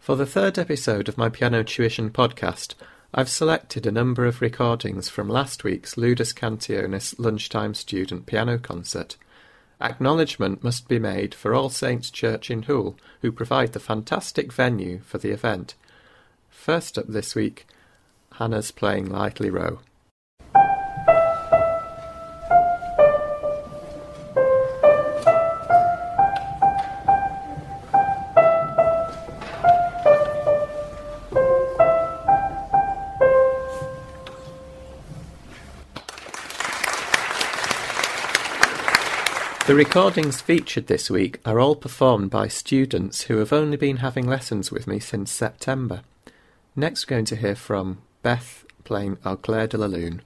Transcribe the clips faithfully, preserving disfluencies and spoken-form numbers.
For the third episode of my Piano Tuition podcast, I've selected a number of recordings from last week's Ludus Cantionis lunchtime student piano concert. Acknowledgement must be made for All Saints Church in Hull, who provide the fantastic venue for the event. First up this week, Hannah's playing Lightly Row. The recordings featured this week are all performed by students who have only been having lessons with me since September. Next we're going to hear from Beth playing Au Clair de la Lune.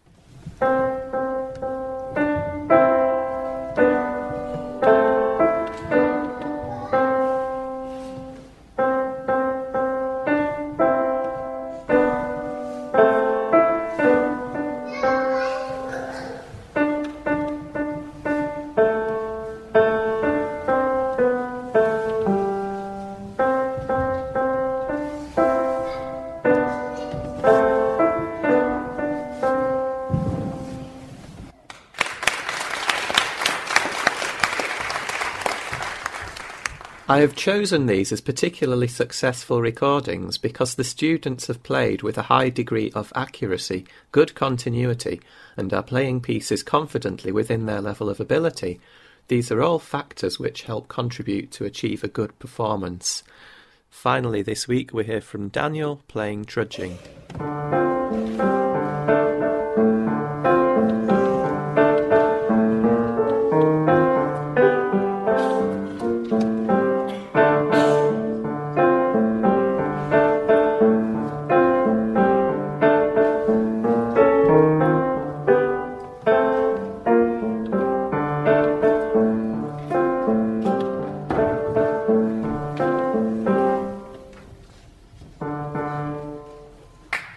I have chosen these as particularly successful recordings because the students have played with a high degree of accuracy, good continuity, and are playing pieces confidently within their level of ability. These are all factors which help contribute to achieve a good performance. Finally, this week we hear from Daniel playing Trudging.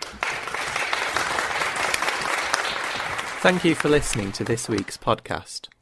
Thank you for listening to this week's podcast.